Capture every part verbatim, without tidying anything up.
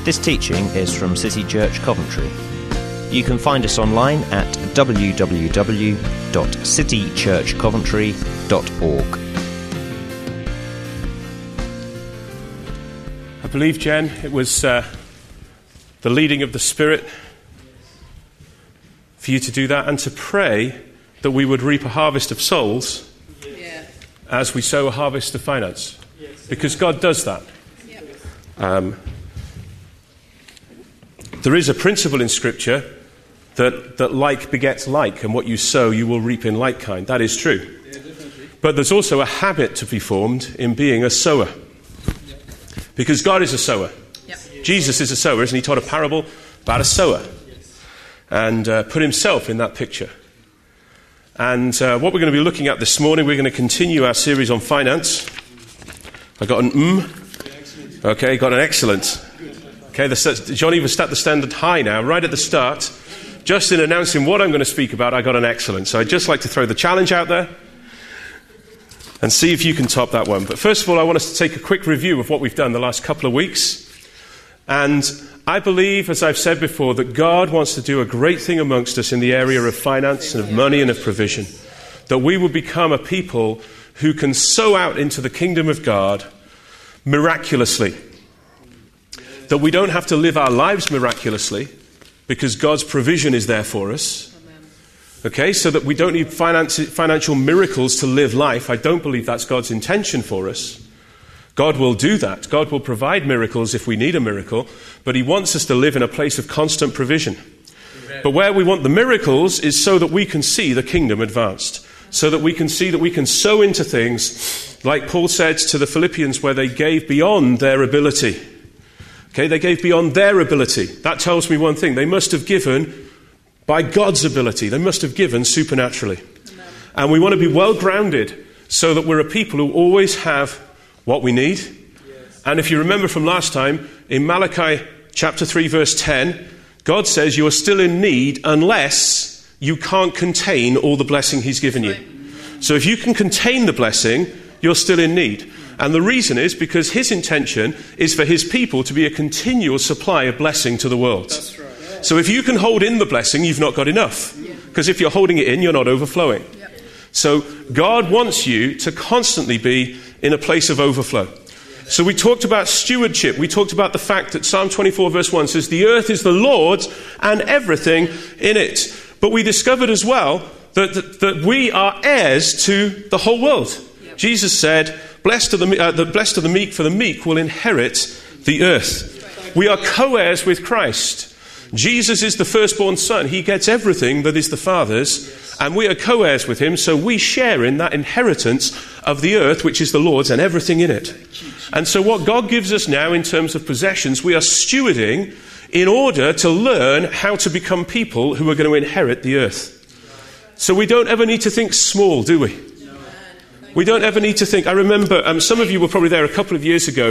This teaching is from City Church Coventry. You can find us online at w w w dot city church coventry dot org. I believe, Jen, it was uh, the leading of the Spirit for you to do that and to pray that we would reap a harvest of souls yeah. as we sow a harvest of finance. Yes. Because God does that. Yeah. Um, there is a principle in Scripture that, that like begets like, and what you sow you will reap in like kind. That is true. Yeah, but there's also a habit to be formed in being a sower. Because God is a sower. Yep. Jesus is a sower, isn't he? He told a parable about a sower. Yes. And uh, put himself in that picture. And uh, what we're going to be looking at this morning, we're going to continue our series on finance. I got an mm. Okay, got an excellent. Okay, the, John even set the standard high now, right at the start. Just in announcing what I'm going to speak about, I got an excellent. So I'd just like to throw the challenge out there and see if you can top that one. But first of all, I want us to take a quick review of what we've done the last couple of weeks. And I believe, as I've said before, that God wants to do a great thing amongst us in the area of finance and of money and of provision. That we will become a people who can sow out into the kingdom of God miraculously. That we don't have to live our lives miraculously because God's provision is there for us. Okay, so that we don't need finance, financial miracles to live life. I don't believe that's God's intention for us. God will do that. God will provide miracles if we need a miracle, but he wants us to live in a place of constant provision. Amen. But where we want the miracles is so that we can see the kingdom advanced, so that we can see that we can sow into things, like Paul said to the Philippians, where they gave beyond their ability. Okay, they gave beyond their ability. That tells me one thing. They must have given by God's ability. They must have given supernaturally. Amen. And we want to be well grounded so that we're a people who always have what we need. Yes. And if you remember from last time, in Malachi chapter three verse ten, God says you are still in need unless you can't contain all the blessing he's given you. So if you can contain the blessing, you're still in need. And the reason is because his intention is for his people to be a continual supply of blessing to the world. That's right. So if you can hold in the blessing, you've not got enough. Because if you're holding it in, you're not overflowing. Yep. So God wants you to constantly be in a place of overflow. So we talked about stewardship. We talked about the fact that Psalm twenty-four verse one says, the earth is the Lord's and everything in it. But we discovered as well that, that, that we are heirs to the whole world. Yep. Jesus said, blessed are, the, uh, the, blessed are the meek, for the meek will inherit the earth. We are co-heirs with Christ. Jesus is the firstborn son. He gets everything that is the Father's, and we are co-heirs with him, so we share in that inheritance of the earth, which is the Lord's, and everything in it. And so what God gives us now in terms of possessions, we are stewarding in order to learn how to become people who are going to inherit the earth. So we don't ever need to think small, do we? We don't ever need to think... I remember, um, some of you were probably there a couple of years ago.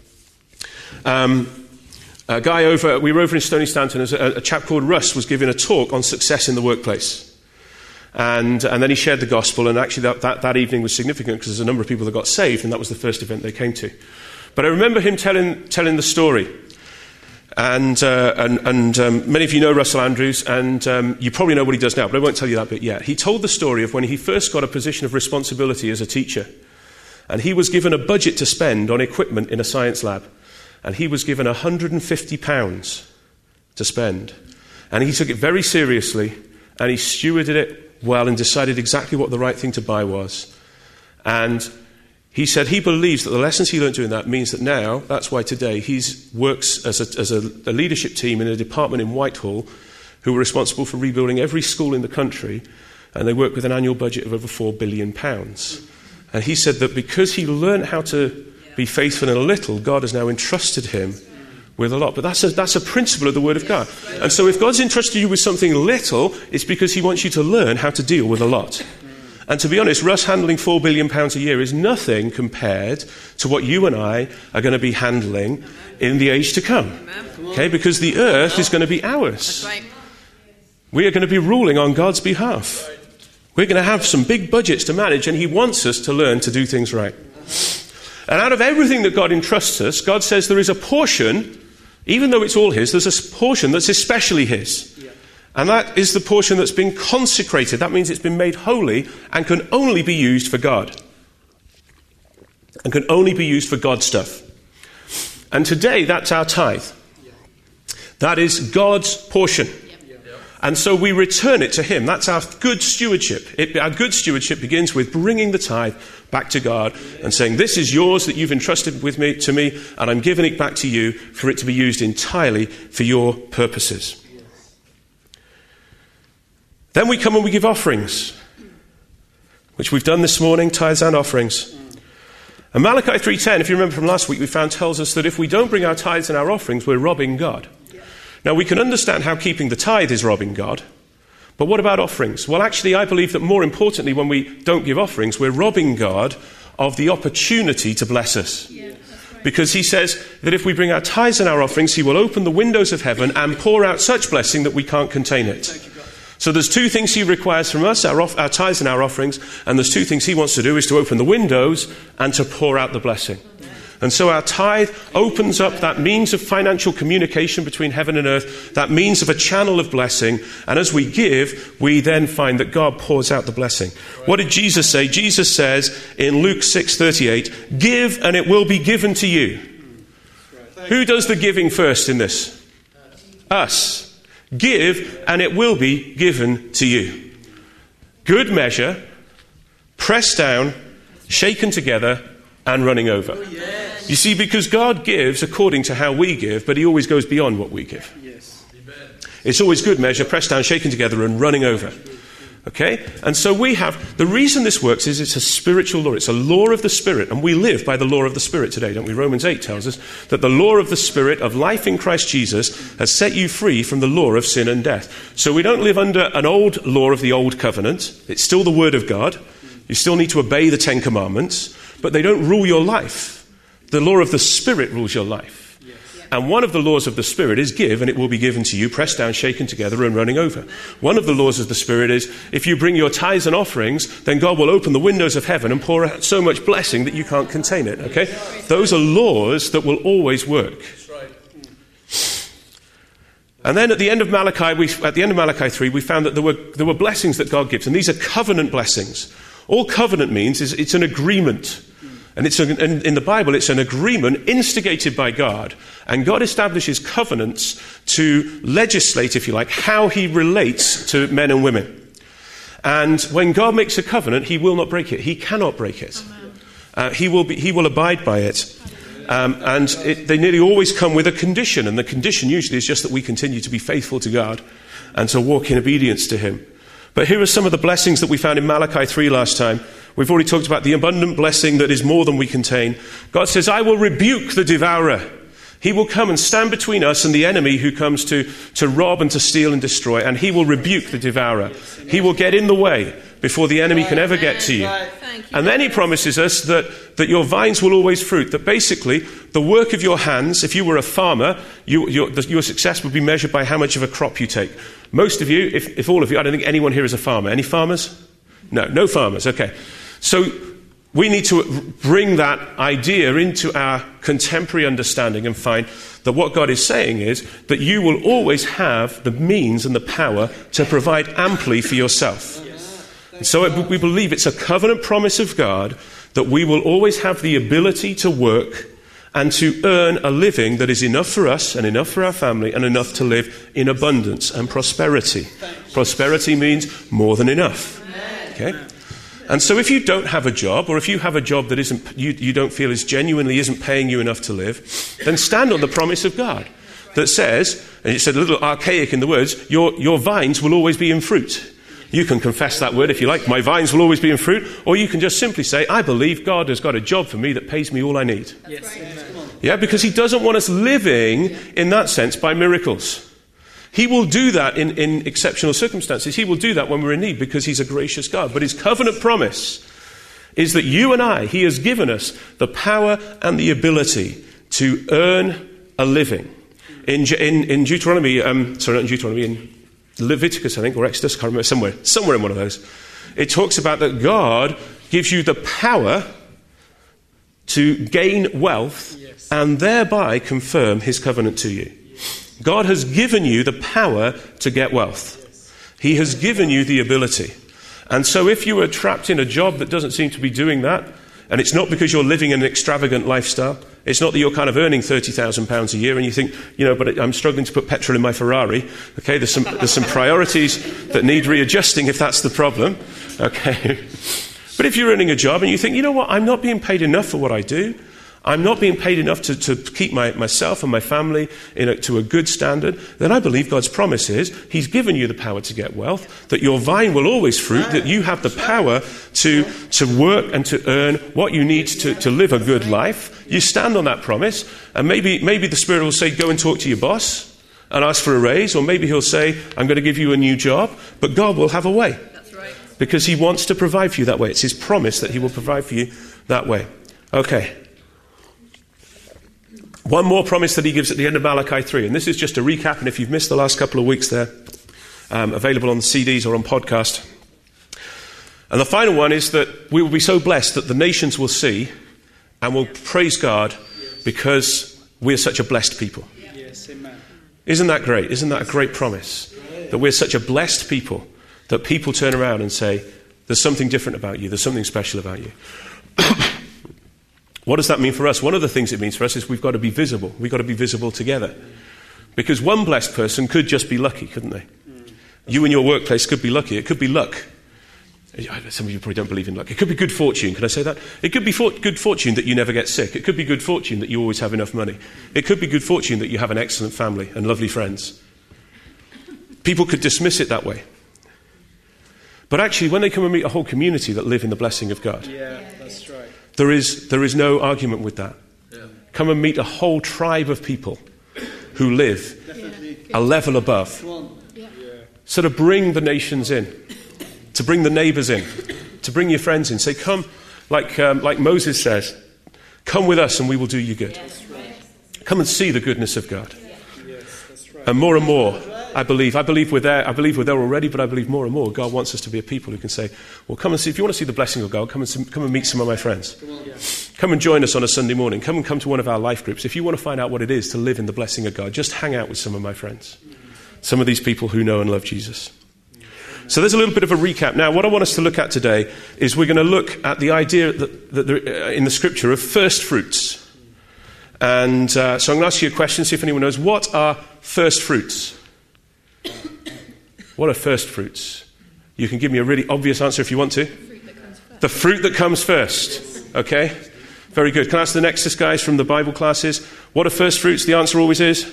Um... A guy over, we were over in Stony Stanton, a, a chap called Russ was giving a talk on success in the workplace. And, and then he shared the gospel, and actually that, that, that evening was significant because there's a number of people that got saved, and that was the first event they came to. But I remember him telling, telling the story. And, uh, and, and um, many of you know Russell Andrews, and um, you probably know what he does now, but I won't tell you that bit yet. He told the story of when he first got a position of responsibility as a teacher. And he was given a budget to spend on equipment in a science lab. And he was given one hundred fifty pounds to spend. And he took it very seriously, and he stewarded it well and decided exactly what the right thing to buy was. And he said he believes that the lessons he learned doing that means that now, that's why today, he works as, a, as a, a leadership team in a department in Whitehall who are responsible for rebuilding every school in the country, and they work with an annual budget of over four billion pounds. And he said that because he learned how to be faithful in a little, God has now entrusted him with a lot. But that's a, that's a principle of the Word of God. And so if God's entrusted you with something little, it's because he wants you to learn how to deal with a lot. And to be honest, Russ handling four billion pounds a year is nothing compared to what you and I are going to be handling in the age to come. Okay, because the earth is going to be ours. We are going to be ruling on God's behalf. We're going to have some big budgets to manage, and he wants us to learn to do things right. And out of everything that God entrusts us, God says there is a portion Even though it's all his, there's a portion that's especially his. Yeah. And that is the portion that's been consecrated. That means it's been made holy and can only be used for God. And can only be used for God stuff. And today, that's our tithe. Yeah. That is God's portion. Yeah. And so we return it to him. That's our good stewardship. It, our good stewardship begins with bringing the tithe back to God and saying, this is yours that you've entrusted with me to me, and I'm giving it back to you for it to be used entirely for your purposes. Yes. Then we come and we give offerings, which we've done this morning, tithes and offerings. Mm. And Malachi three ten, if you remember from last week, we found tells us that if we don't bring our tithes and our offerings, we're robbing God. Yeah. Now we can understand how keeping the tithe is robbing God. But what about offerings? Well, actually, I believe that more importantly, when we don't give offerings, we're robbing God of the opportunity to bless us. Yeah, that's right. Because he says that if we bring our tithes and our offerings, he will open the windows of heaven and pour out such blessing that we can't contain it. So there's two things he requires from us, our, off- our tithes and our offerings, and there's two things he wants to do, is to open the windows and to pour out the blessing. And so our tithe opens up that means of financial communication between heaven and earth, that means of a channel of blessing. And as we give, we then find that God pours out the blessing. What did Jesus say? Jesus says in Luke six thirty-eight, give and it will be given to you. Who does the giving first in this? Us. Give and it will be given to you. Good measure, pressed down, shaken together, and running over. Yes. You see, because God gives according to how we give, but he always goes beyond what we give. Yes. It's always good measure, pressed down, shaken together, and running over. Okay? And so we have, the reason this works is it's a spiritual law. It's a law of the Spirit, and we live by the law of the Spirit today, don't we? Romans eight tells us that the law of the Spirit of life in Christ Jesus has set you free from the law of sin and death. So we don't live under an old law of the old covenant. It's still the Word of God. You still need to obey the Ten Commandments. But they don't rule your life. The law of the Spirit rules your life. Yes. And one of the laws of the Spirit is give, and it will be given to you, pressed down, shaken together, and running over. One of the laws of the Spirit is if you bring your tithes and offerings, then God will open the windows of heaven and pour out so much blessing that you can't contain it. Okay? Those are laws that will always work. And then at the end of Malachi, we, at the end of Malachi three, we found that there were there were blessings that God gives, and these are covenant blessings. All covenant means is it's an agreement. And it's a, in, in the Bible, it's an agreement instigated by God. And God establishes covenants to legislate, if you like, how he relates to men and women. And when God makes a covenant, he will not break it. He cannot break it. Uh, he will be, he will abide by it. Um, and it, they nearly always come with a condition. And the condition usually is just that we continue to be faithful to God and to walk in obedience to him. But here are some of the blessings that we found in Malachi three last time. We've already talked about the abundant blessing that is more than we contain. God says, I will rebuke the devourer. He will come and stand between us and the enemy who comes to, to rob and to steal and destroy. And he will rebuke the devourer. He will get in the way before the enemy can ever get to you. And then he promises us that, that your vines will always fruit. That basically, the work of your hands, if you were a farmer, you, your, the, your success would be measured by how much of a crop you take. Most of you, if, if all of you, I don't think anyone here is a farmer. Any farmers? No, no farmers. Okay. So we need to bring that idea into our contemporary understanding and find that what God is saying is that you will always have the means and the power to provide amply for yourself. And so it, we believe it's a covenant promise of God that we will always have the ability to work and to earn a living that is enough for us and enough for our family and enough to live in abundance and prosperity. Prosperity means more than enough. Okay? And so if you don't have a job, or if you have a job that isn't, you, you don't feel is genuinely isn't paying you enough to live, then stand on the promise of God that says, and it's a little archaic in the words, your, your vines will always be in fruit. You can confess that word if you like, my vines will always be in fruit, or you can just simply say, I believe God has got a job for me that pays me all I need. Yes. Yeah, because he doesn't want us living in that sense by miracles. He will do that in, in exceptional circumstances. He will do that when we're in need because he's a gracious God. But his covenant promise is that you and I, he has given us the power and the ability to earn a living. In, in, in Deuteronomy, um, sorry, not in Deuteronomy, in Leviticus, I think, or Exodus, I can't remember, somewhere, somewhere in one of those, it talks about that God gives you the power to gain wealth yes. and thereby confirm his covenant to you. Yes. God has given you the power to get wealth. Yes. He has given you the ability. And so if you are trapped in a job that doesn't seem to be doing that, and it's not because you're living an extravagant lifestyle, it's not that you're kind of earning thirty thousand pounds a year and you think, you know, but I'm struggling to put petrol in my Ferrari. Okay, there's some, there's some priorities that need readjusting if that's the problem. Okay. But if you're earning a job and you think, you know what, I'm not being paid enough for what I do. I'm not being paid enough to, to keep my, myself and my family in a, to a good standard, then I believe God's promise is he's given you the power to get wealth, that your vine will always fruit, that you have the power to, to work and to earn what you need to, to live a good life. You stand on that promise, and maybe, maybe the Spirit will say, go and talk to your boss and ask for a raise, or maybe he'll say, I'm going to give you a new job, but God will have a way. That's right. Because he wants to provide for you that way. It's his promise that he will provide for you that way. Okay. One more promise that he gives at the end of Malachi three, and this is just a recap, and if you've missed the last couple of weeks there, um, available on the C Ds or on podcast. And the final one is that we will be so blessed that the nations will see and will praise God because we are such a blessed people. Yes, amen. Isn't that great? Isn't that a great promise? That we're such a blessed people that people turn around and say, there's something different about you, there's something special about you. What does that mean for us? One of the things it means for us is we've got to be visible. We've got to be visible together. Because one blessed person could just be lucky, couldn't they? You in your workplace could be lucky. It could be luck. Some of you probably don't believe in luck. It could be good fortune. Can I say that? It could be for- good fortune that you never get sick. It could be good fortune that you always have enough money. It could be good fortune that you have an excellent family and lovely friends. People could dismiss it that way. But actually, when they come and meet a whole community that live in the blessing of God, yeah, that's right. There is, there is no argument with that. Yeah. Come and meet a whole tribe of people who live Definitely. a level above. Yeah. So to bring the nations in, to bring the neighbours in, to bring your friends in. Say, come, like, um, like Moses says, come with us and we will do you good. Yes, right. Come and see the goodness of God. Yes, that's right. And more and more, I believe, I believe we're there, I believe we're there already, but I believe more and more God wants us to be a people who can say, well, come and see, if you want to see the blessing of God, come and, see, come and meet some of my friends. Come and join us on a Sunday morning. Come and come to one of our life groups. If you want to find out what it is to live in the blessing of God, just hang out with some of my friends. Some of these people who know and love Jesus. So there's a little bit of a recap. Now, what I want us to look at today is we're going to look at the idea that, that there, uh, in the scripture of first fruits. And uh, so I'm going to ask you a question, see if anyone knows. What are first fruits? What are first fruits? You can give me a really obvious answer if you want to. The fruit that comes first. Okay? Very good. Can I ask the Nexus guys from the Bible classes, what are first fruits? The answer always is?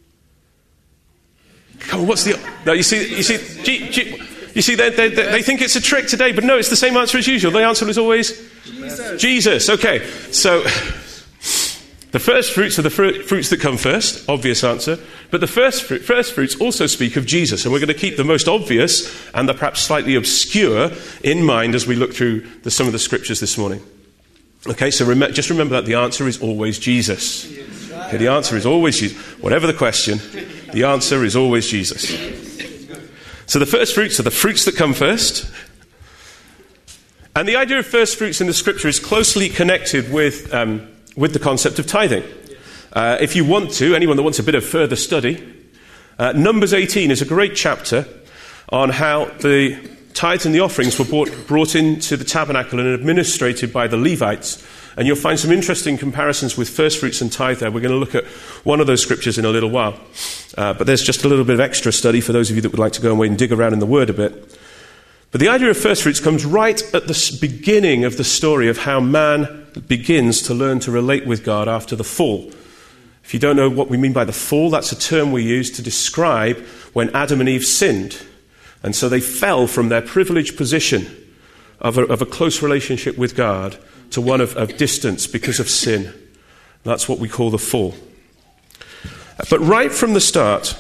Come on, what's the... No, you see, you see, G, G, you see they, they, they think it's a trick today, but no, it's the same answer as usual. The answer is always? Jesus. Jesus. Okay, so... The first fruits are the fru- fruits that come first, obvious answer. But the first, fru- first fruits also speak of Jesus, and we're going to keep the most obvious and the perhaps slightly obscure in mind as we look through the, some of the scriptures this morning. Okay, so rem- just remember that the answer is always Jesus. Okay, the answer is always Jesus. Whatever the question, the answer is always Jesus. So the first fruits are the fruits that come first. And the idea of first fruits in the scripture is closely connected with... Um, with the concept of tithing. Uh, if you want to, anyone that wants a bit of further study, uh, Numbers eighteen is a great chapter on how the tithes and the offerings were brought, brought into the tabernacle and administrated by the Levites. And you'll find some interesting comparisons with first fruits and tithe there. We're going to look at one of those scriptures in a little while. Uh, but there's just a little bit of extra study for those of you that would like to go away and dig around in the Word a bit. But the idea of first fruits comes right at the beginning of the story of how man begins to learn to relate with God after the fall. If you don't know what we mean by the fall, that's a term we use to describe when Adam and Eve sinned. And so they fell from their privileged position of a, of a close relationship with God to one of, of distance because of sin. That's what we call the fall. But right from the start...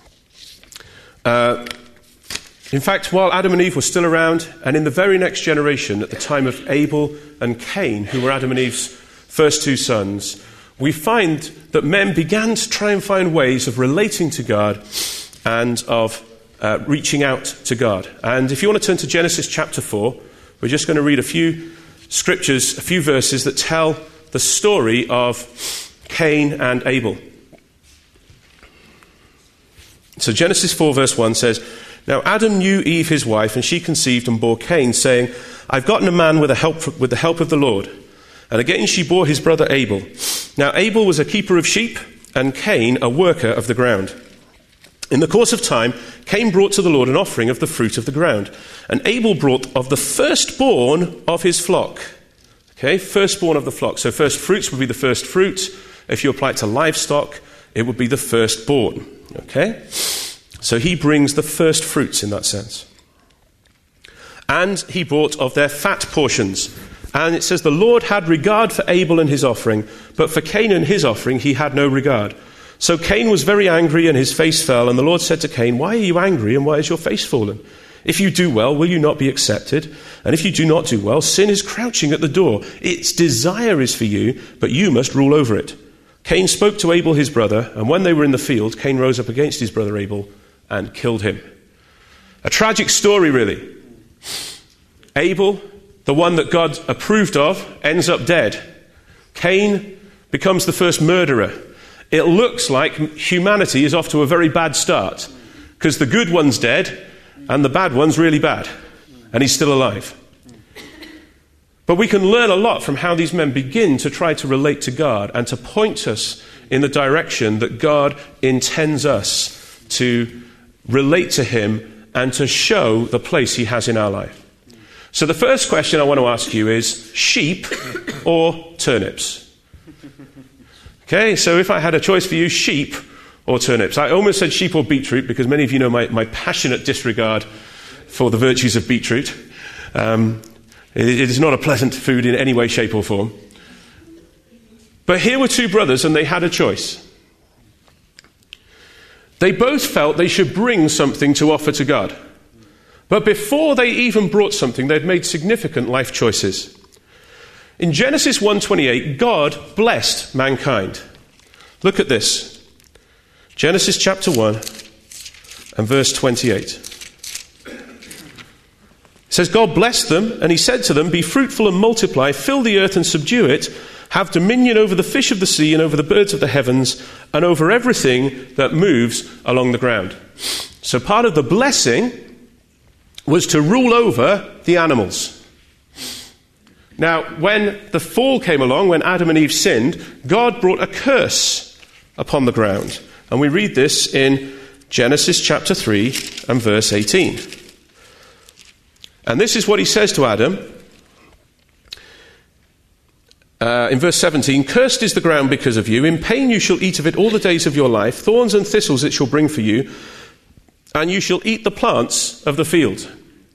Uh, In fact, while Adam and Eve were still around, and in the very next generation, at the time of Abel and Cain, who were Adam and Eve's first two sons, we find that men began to try and find ways of relating to God and of uh, reaching out to God. And if you want to turn to Genesis chapter four, we're just going to read a few scriptures, a few verses that tell the story of Cain and Abel. So Genesis four verse one says, "Now Adam knew Eve his wife, and she conceived and bore Cain, saying, I've gotten a man with the help with the help of the Lord. And again she bore his brother Abel. Now Abel was a keeper of sheep, and Cain a worker of the ground. In the course of time, Cain brought to the Lord an offering of the fruit of the ground, and Abel brought of the firstborn of his flock." Okay, firstborn of the flock. So first fruits would be the first fruit. If you apply it to livestock, it would be the firstborn. Okay? So he brings the first fruits in that sense. "And he brought of their fat portions. And it says, the Lord had regard for Abel and his offering, but for Cain and his offering he had no regard. So Cain was very angry, and his face fell. And the Lord said to Cain, why are you angry, and why is your face fallen? If you do well, will you not be accepted? And if you do not do well, sin is crouching at the door. Its desire is for you, but you must rule over it. Cain spoke to Abel his brother, and when they were in the field, Cain rose up against his brother Abel and killed him." A tragic story, really. Abel, the one that God approved of, ends up dead. Cain becomes the first murderer. It looks like humanity is off to a very bad start, because the good one's dead and the bad one's really bad, and he's still alive. But we can learn a lot from how these men begin to try to relate to God and to point us in the direction that God intends us to relate to him and to show the place he has in our life. So the first question I want to ask you is, sheep or turnips? Okay, so if I had a choice for you, sheep or turnips. I almost said sheep or beetroot, because many of you know my, my passionate disregard for the virtues of beetroot. Um, it, it is not a pleasant food in any way, shape or form. But here were two brothers, and they had a choice. They both felt they should bring something to offer to God. But before they even brought something, they'd made significant life choices. In Genesis one twenty-eight, God blessed mankind. Look at this. Genesis chapter one and verse twenty-eight. It says, God blessed them, and he said to them, be fruitful and multiply, fill the earth and subdue it, have dominion over the fish of the sea and over the birds of the heavens, and over everything that moves along the ground. So part of the blessing was to rule over the animals. Now, when the fall came along, when Adam and Eve sinned, God brought a curse upon the ground. And we read this in Genesis chapter three and verse eighteen. And this is what he says to Adam. Uh, in verse seventeen, cursed is the ground because of you. In pain you shall eat of it all the days of your life. Thorns and thistles it shall bring for you. And you shall eat the plants of the field.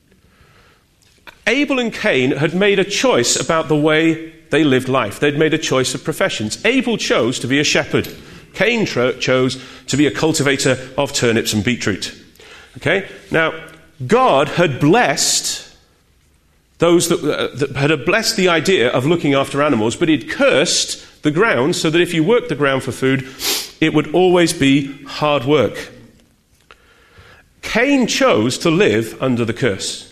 Abel and Cain had made a choice about the way they lived life. They'd made a choice of professions. Abel chose to be a shepherd. Cain tro- chose to be a cultivator of turnips and beetroot. Okay? Now, God had blessed those that, uh, that had blessed the idea of looking after animals, but he'd cursed the ground so that if you worked the ground for food, it would always be hard work. Cain chose to live under the curse.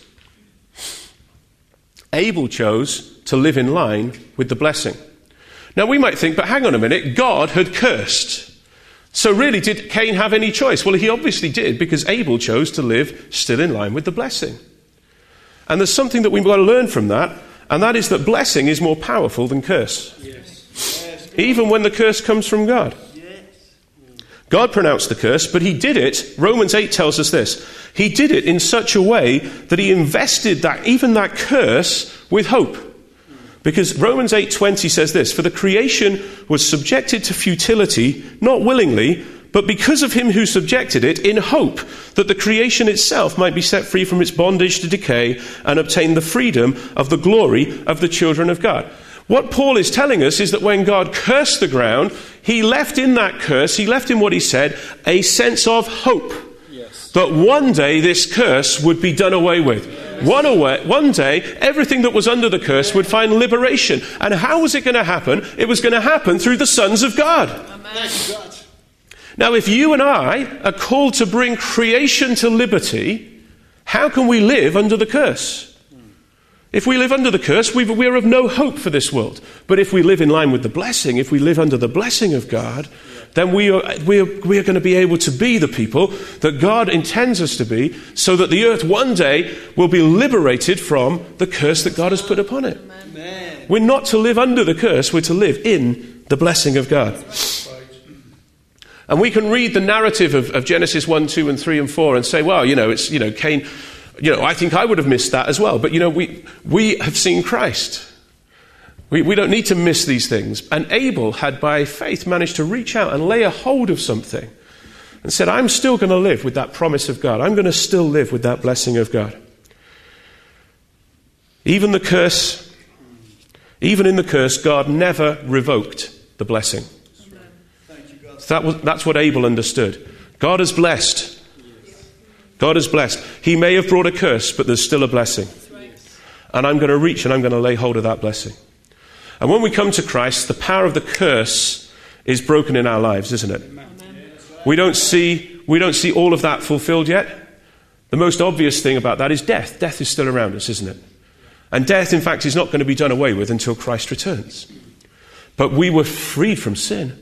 Abel chose to live in line with the blessing. Now we might think, but hang on a minute, God had cursed. So really, did Cain have any choice? Well, he obviously did, because Abel chose to live still in line with the blessing. And there's something that we've got to learn from that, and that is that blessing is more powerful than curse. Yes. Yes. Even when the curse comes from God. God pronounced the curse, but he did it, Romans eight tells us this, he did it in such a way that he invested that, even that curse, with hope. Because Romans eight twenty says this, for the creation was subjected to futility, not willingly, but because of him who subjected it, in hope that the creation itself might be set free from its bondage to decay and obtain the freedom of the glory of the children of God. What Paul is telling us is that when God cursed the ground, he left in that curse, he left in what he said, a sense of hope. Yes. That one day this curse would be done away with. Yes. One, away, one day, everything that was under the curse would find liberation. And how was it going to happen? It was going to happen through the sons of God. Amen. Now, if you and I are called to bring creation to liberty, how can we live under the curse? If we live under the curse, we've, we're of no hope for this world. But if we live in line with the blessing, if we live under the blessing of God, then we are, we are, we are going to be able to be the people that God intends us to be, so that the earth one day will be liberated from the curse that God has put upon it. Amen. We're not to live under the curse, we're to live in the blessing of God. And we can read the narrative of, of Genesis one, two, and three, and four and say, well, you know, it's, you know, Cain, you know, I think I would have missed that as well. But, you know, we, we have seen Christ. We, we don't need to miss these things. And Abel had, by faith, managed to reach out and lay a hold of something and said, I'm still going to live with that promise of God. I'm going to still live with that blessing of God. Even the curse, even in the curse, God never revoked the blessing. That was, that's what Abel understood. God has blessed. God has blessed. He may have brought a curse, but there's still a blessing. And I'm going to reach and I'm going to lay hold of that blessing. And when we come to Christ, the power of the curse is broken in our lives, isn't it? We don't see, we don't see all of that fulfilled yet. The most obvious thing about that is death. Death is still around us, isn't it? And death, in fact, is not going to be done away with until Christ returns. But we were freed from sin.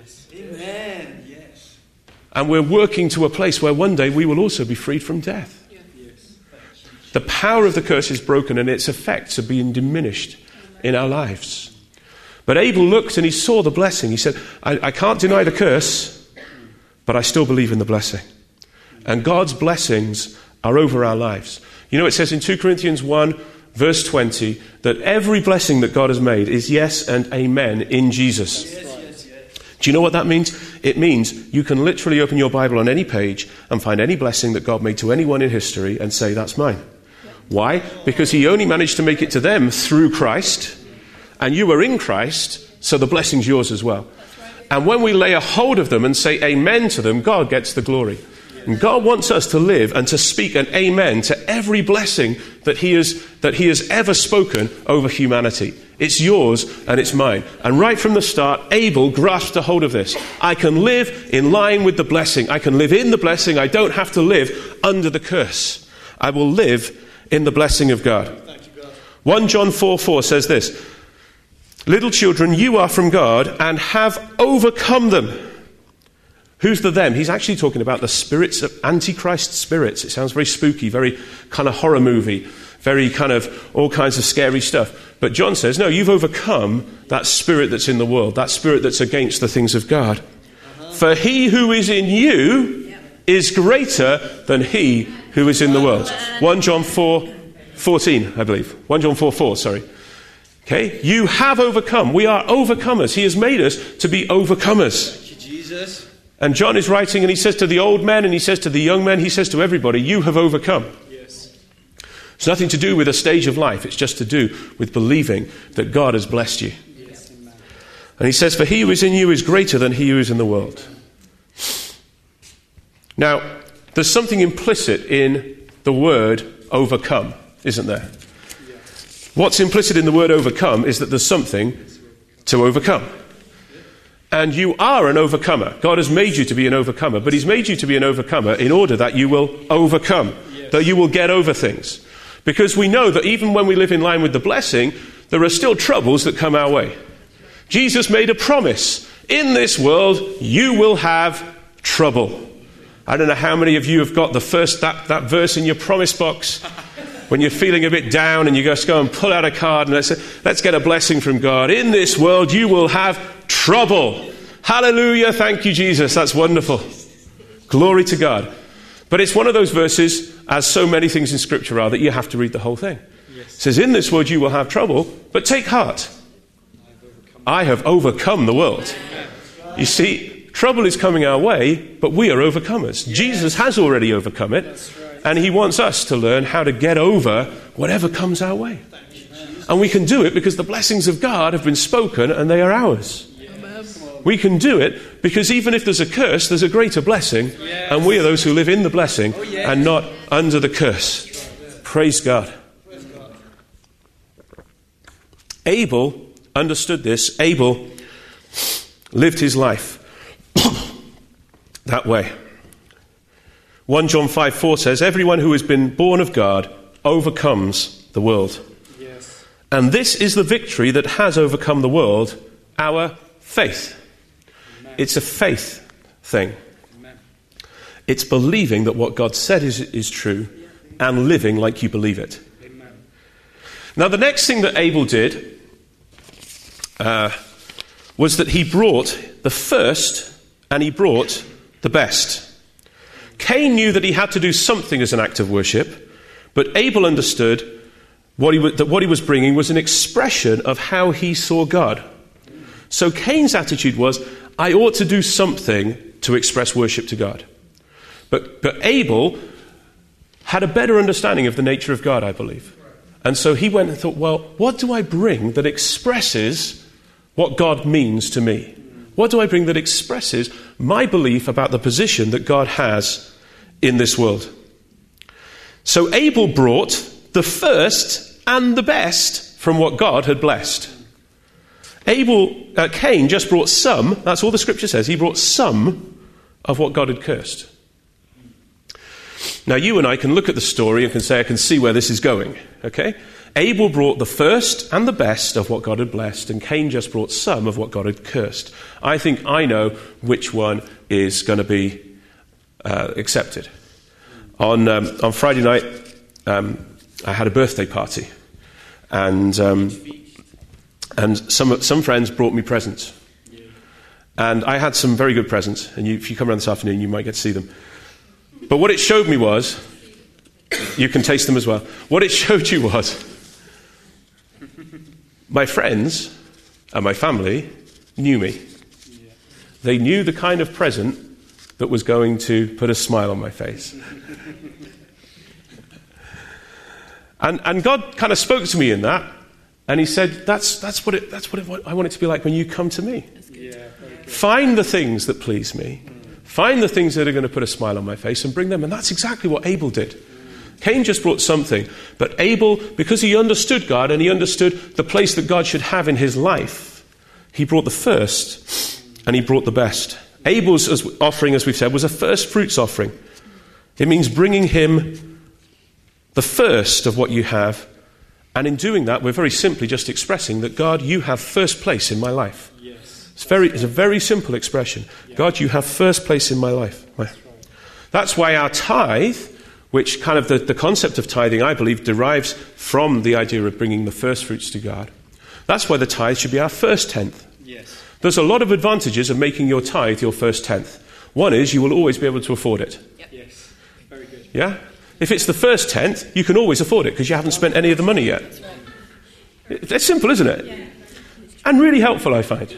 Amen. Yes. And we're working to a place where one day we will also be freed from death. Yes. The power of the curse is broken and its effects are being diminished in our lives. But Abel looked and he saw the blessing. He said, I, I can't deny the curse, but I still believe in the blessing. And God's blessings are over our lives. You know, it says in Second Corinthians one, verse twenty, that every blessing that God has made is yes and amen in Jesus. Yes, yes, yes. Do you know what that means? It means you can literally open your Bible on any page and find any blessing that God made to anyone in history and say, that's mine. Why? Because he only managed to make it to them through Christ, and you are in Christ, so the blessing's yours as well. And when we lay a hold of them and say amen to them, God gets the glory. And God wants us to live and to speak an amen to every blessing that he has, that he has ever spoken over humanity. It's yours and it's mine. And right from the start, Abel grasped a hold of this. I can live in line with the blessing. I can live in the blessing. I don't have to live under the curse. I will live in the blessing of God. First John four four says this, little children, you are from God and have overcome them. Who's the them? He's actually talking about the spirits of Antichrist spirits. It sounds very spooky, very kind of horror movie, very kind of all kinds of scary stuff. But John says, no, you've overcome that spirit that's in the world, that spirit that's against the things of God. Uh-huh. For he who is in you is greater than he who is in the world. First John four fourteen, I believe. First John four four, sorry. Okay, you have overcome. We are overcomers. He has made us to be overcomers. Thank you, Jesus. And John is writing and he says to the old men and he says to the young men, he says to everybody, you have overcome. Yes. It's nothing to do with a stage of life. It's just to do with believing that God has blessed you. Yes. And he says, for he who is in you is greater than he who is in the world. Now, there's something implicit in the word overcome, isn't there? Yeah. What's implicit in the word overcome is that there's something to overcome. And you are an overcomer. God has made you to be an overcomer, but he's made you to be an overcomer in order that you will overcome, yes. That you will get over things. Because we know that even when we live in line with the blessing, there are still troubles that come our way. Jesus made a promise. In this world, you will have trouble. I don't know how many of you have got the first, that, that verse in your promise box when you're feeling a bit down and you just go and pull out a card and let's, let's get a blessing from God. In this world, you will have trouble. Hallelujah. Thank you, Jesus. That's wonderful. Glory to God. But it's one of those verses, as so many things in Scripture are, that you have to read the whole thing. Yes. It says, in this world you will have trouble, but take heart. I have overcome the world. You see, trouble is coming our way, but we are overcomers. Yes. Jesus has already overcome it. Right. And he wants us to learn how to get over whatever comes our way. And we can do it because the blessings of God have been spoken and they are ours. Yes. We can do it because even if there's a curse, there's a greater blessing. Yes. And we are those who live in the blessing oh, yes. and not under the curse. Yes. Praise God. Praise God. Abel understood this. Abel lived his life that way. First John five four says, everyone who has been born of God overcomes the world. Yeah. And this is the victory that has overcome the world, our faith. Amen. It's a faith thing. Amen. It's believing that what God said is, is true and living like you believe it. Amen. Now, the next thing that Abel did uh, was that he brought the first and he brought the best. Cain knew that he had to do something as an act of worship, but Abel understood what he, that what he was bringing was an expression of how he saw God. So Cain's attitude was, I ought to do something to express worship to God. But, but Abel had a better understanding of the nature of God, I believe. And so he went and thought, well, what do I bring that expresses what God means to me? What do I bring that expresses my belief about the position that God has in this world? So Abel brought the first and the best from what God had blessed. Abel, uh, Cain just brought some, that's all the scripture says, he brought some of what God had cursed. Now you and I can look at the story and can say, I can see where this is going, okay? Abel brought the first and the best of what God had blessed, and Cain just brought some of what God had cursed. I think I know which one is going to be uh, accepted. On um, on Friday night, um, I had a birthday party, and um, and some some friends brought me presents, and I had some very good presents. And you, if you come around this afternoon, you might get to see them. But what it showed me was, you can taste them as well. What it showed you was, my friends and my family knew me. They knew the kind of present that was going to put a smile on my face. and and God kind of spoke to me in that, and he said, that's that's what it that's what it, I want it to be like when you come to me. Find the things that please me. Find the things that are going to put a smile on my face and bring them. And that's exactly what Abel did. Cain just brought something, but Abel, because he understood God and he understood the place that God should have in his life, he brought the first and he brought the best. Abel's offering, as we've said, was a first fruits offering. It means bringing him the first of what you have, and in doing that, we're very simply just expressing that, God, you have first place in my life. Yes. It's very, it's a very simple expression. Yeah. God, you have first place in my life. That's, right. That's why our tithe, which kind of the, the concept of tithing, I believe, derives from the idea of bringing the first fruits to God. That's why the tithe should be our first tenth. Yes. There's a lot of advantages of making your tithe your first tenth. One is you will always be able to afford it. Yep. Yes, very good. Yeah? If it's the first tenth, you can always afford it because you haven't spent any of the money yet. It's simple, isn't it? Yeah. And really helpful, I find.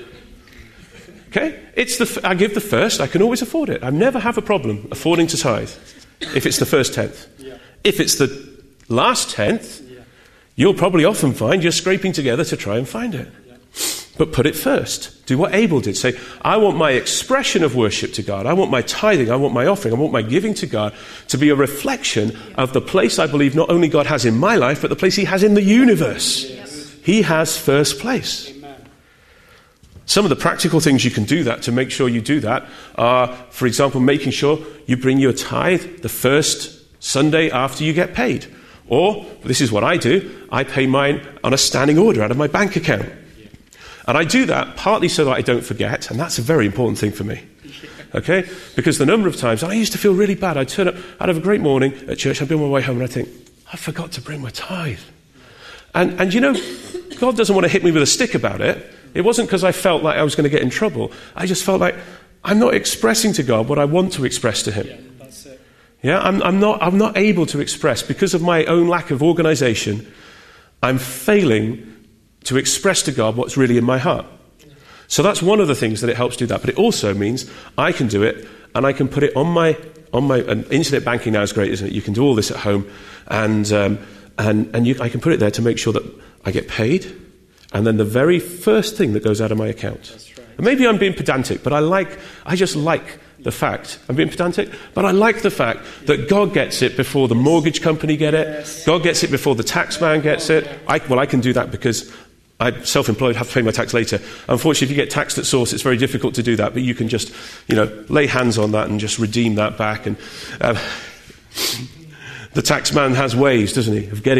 Okay? It's the I give the first, I can always afford it. I never have a problem affording to tithe if it's the first tenth. Yeah. If it's the last tenth, yeah. You'll probably often find you're scraping together to try and find it. Yeah. But put it first. Do what Abel did. Say, I want my expression of worship to God. I want my tithing. I want my offering. I want my giving to God to be a reflection of the place I believe not only God has in my life, but the place he has in the universe. Yes. He has first place. Amen. Some of the practical things you can do that to make sure you do that are, for example, making sure you bring your tithe the first Sunday after you get paid. Or, this is what I do, I pay mine on a standing order out of my bank account. And I do that partly so that I don't forget, and that's a very important thing for me. Okay? Because the number of times, and I used to feel really bad, I'd turn up, I'd have a great morning at church, I'd be on my way home, and I'd think, I forgot to bring my tithe. And, and you know, God doesn't want to hit me with a stick about it. It wasn't because I felt like I was going to get in trouble. I just felt like I'm not expressing to God what I want to express to him. Yeah, that's it. Yeah, I'm, I'm not, I'm not able to express, because of my own lack of organization, I'm failing to express to God what's really in my heart. So that's one of the things that it helps do that. But it also means I can do it, and I can put it on my on my and internet banking now is great, isn't it? You can do all this at home, and um, and and you, I can put it there to make sure that I get paid, and then the very first thing that goes out of my account. That's right. And maybe I'm being pedantic, but I like I just like the fact I'm being pedantic, but I like the fact that God gets it before the mortgage company get it. Yes. God gets it before the tax man gets it. I, well, I can do that because I'm self-employed, have to pay my tax later. Unfortunately, if you get taxed at source, it's very difficult to do that, but you can just, you know, lay hands on that and just redeem that back. And uh, the tax man has ways, doesn't he, of getting that.